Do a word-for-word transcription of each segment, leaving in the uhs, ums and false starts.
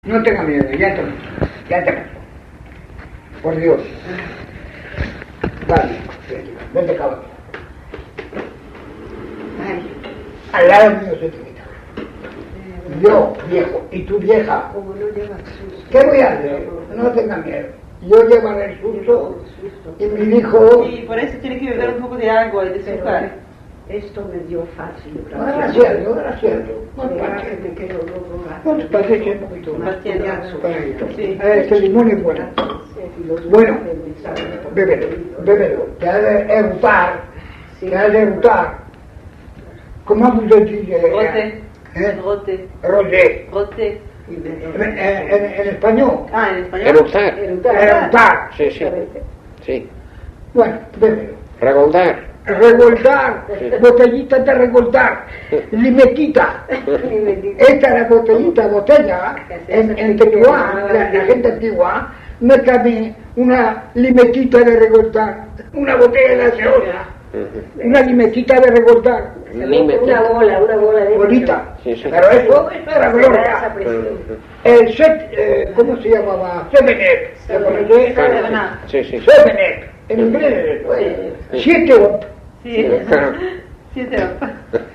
No tenga miedo, ya te ya te por Dios. Vale, vente caballo. Al lado mío se te quita. Yo, viejo, y tú vieja. ¿Qué voy a hacer? No tenga miedo. Yo llevaré el susto y mi hijo... Y por eso tiene que beber un poco de agua y de azúcar. Esto me dio fácil. Gracias, gracias. No te pases un poquito más. Sí. Este limón es bueno. Bueno, bébelo, bébelo. Te ha de erutar, te ha de erutar. ¿Cómo se dice? Rote. ¿Eh? Rote. Rote. Rote. En, en, en español. Ah, en español. Eructar. Erutar. Sí, sí. Sí. Bueno, bébelo. Regoldar. Regoldar, botellita de regoldar, limetita. Esta es la botellita, botella, en, en Tetuán, la, la gente antigua, no cabe una limetita de regoldar, una botella de gaseosa, una limetita de regoldar. Una bola, una bola de... Bonita, Sí, sí. pero eso, eso era gloria. El set, eh, ¿cómo se llamaba? Semenet. Sí, sí. Semenet, en inglés, pues, siete up. Sí. Siete opas.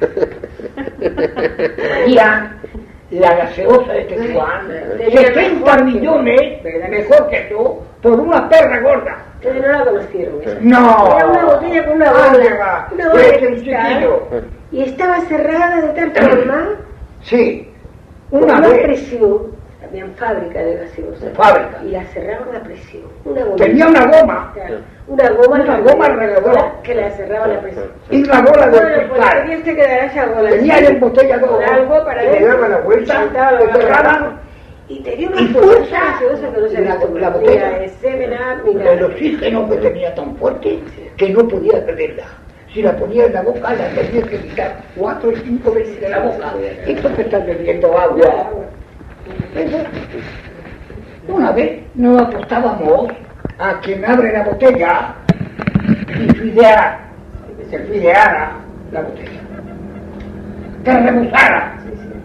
María, la gaseosa de Tetuán, setenta millones, mejor que tú, por una perra gorda. Ustedes no la conocieron. esa. No. Era una botella con una ¿Dónde bola. va? Una bola de Este cristal. chiquillo. Y estaba cerrada de tal forma, Sí, con una una vez presión. Habían fábrica de gaseosa. Fábrica. Y la cerraban a presión. Una bola. tenía una goma Claro, una goma, Una goma alrededor. que la cerraba la presión. y una bola de Bueno, pues cristal. tenía que quedar esa bola. Tenía así, el embotellador con algo para y le adentro, daba la vuelta, saltaba la le bola cerraban y tenía una y fuerza fuerza gaseosa que no se la- había la tomado. botella. Ni de Seven Up, ni el nada. oxígeno que tenía tan fuerte que no podía beberla. Si la ponía en la boca, la tenía que quitar cuatro o cinco veces de la boca. Esto que está bebiendo agua. Eso. Una vez nos apostábamos a quien abre la botella y fideara, se fideara la botella, que rebosara.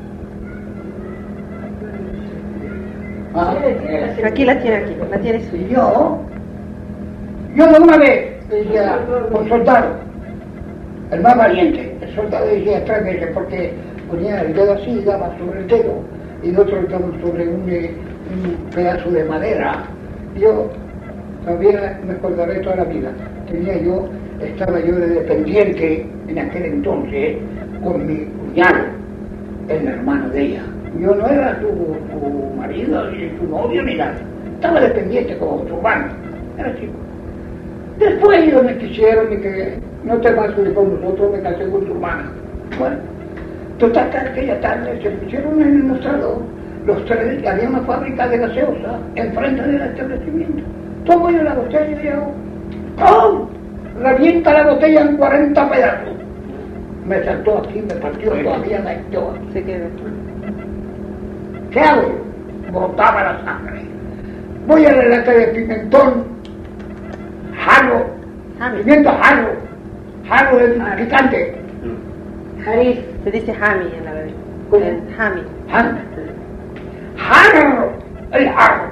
Ah, Aquí la tiene, aquí. La tiene y suya. yo, yo de una vez decía, un soldado, el más valiente, el soldado decía, tráguese, porque ponía el dedo así y daba sobre el dedo, y el otro daba sobre un, eh, un pedazo de madera. Yo todavía me acordaré toda la vida. Tenía yo, estaba yo de dependiente en aquel entonces con mi cuñado, el hermano de ella. Yo no era su, su marido, ni su novio, ni nada. Estaba dependiente como su hermano. Era chico. Después ellos me quisieron y que no te vas a ir con nosotros, me casé con tu hermana. Bueno, total que aquella tarde se pusieron en el mostrador los tres, había una fábrica de gaseosa enfrente del establecimiento. Tomo yo la botella y digo, ¡oh! Revienta la botella en cuarenta pedazos. Me saltó aquí, me partió todavía la historia. Se queda. ¿Qué hago? Brotaba la sangre. Voy a la lata de pimentón, jarro, pimiento jarro, jarro de picante, Jarif. Se dice Hami en la bebida. ¿Cómo? El Hami. jarro, jarro, el jarro.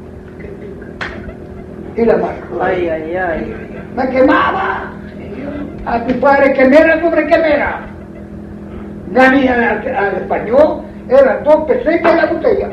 Y la marco. Ay, ay, ay. Me quemaba. A tu padre quemera sobre quemera. Gané al, al español, eran dos pesetas la botella.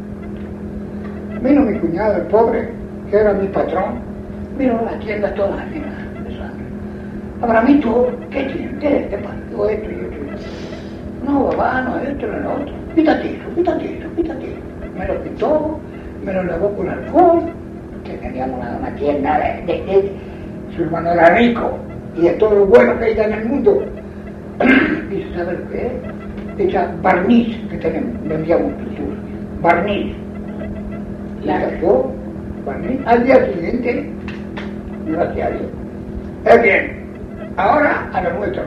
Vino mi cuñado, el pobre, que era mi patrón, vino a la tienda toda llena de sangre. Abramito, ¿qué tiene? ¿Qué te pasó esto y esto? No, papá, no esto, no lo otro. Quítate eso, quítate eso, quítate eso. Me lo quitó, me lo lavó con alcohol, que teníamos una, una tienda de, de, de, su hermano era rico y de todo lo bueno que hay en el mundo. ¿Y sabe lo que es? Esa barniz que tenemos, le enviamos pintura, barniz. La cayó, barniz. Al día siguiente, gracias a Dios. Es bien, ahora a lo nuestro.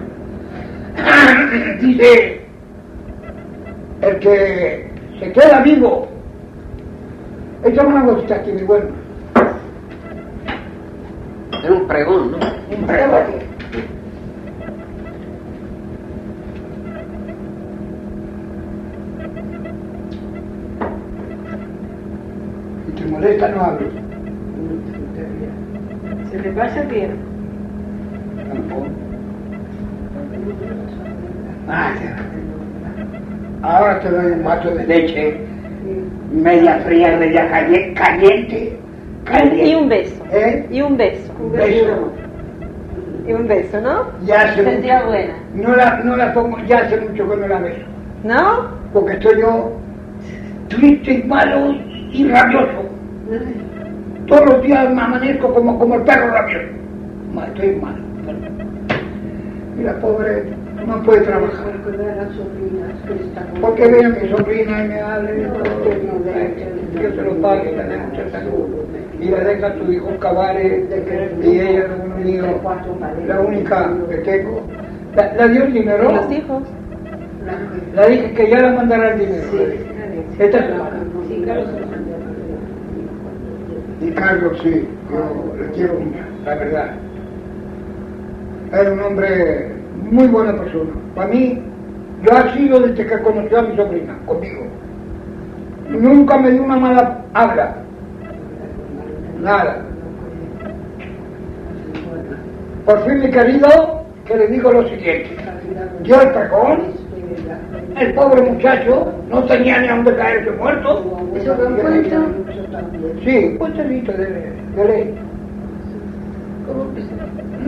Dice, el que se queda vivo, echa una bolsita aquí, mi bueno. Es un pregón, ¿no? Un pregón. te molesta no hablo. Se te pasa bien. Tampoco. Ah, ya. Ahora te doy un vaso de leche, media fría, media calle- caliente, caliente. Y un beso. ¿Eh? Y un beso. Un beso. Y un beso, ¿no? Ya hace Sentía mucho- buena. No la, no la pongo, ya hace mucho que no la beso. ¿No? Porque estoy yo triste y malo y rabioso. Todos los días me amanezco como, como el perro rabioso. Ma, Estoy malo. Y la pobre no puede trabajar. Porque viene mi sobrina y me habla y todo. Yo se lo pague, le dé mucha salud. Y le deja a su hijo Cabare, y ella es uno mío, la única que tengo. La, la dio el dinero. ¿Y los hijos? La dije que ya la mandará el dinero. Esta es la Y Carlos, sí, yo le quiero mucho, la verdad. Era un hombre muy buena persona. Para mí, yo ha sido desde que conoció a mi sobrina, conmigo. Nunca me dio una mala habla. Nada. Por fin, mi querido, que le digo lo siguiente. Yo el pregón, el pobre muchacho, no tenía ni a dónde caerse muerto. ¿Eso fue un cuento? Sí, un cuentecito de, de ley. ¿Cómo que se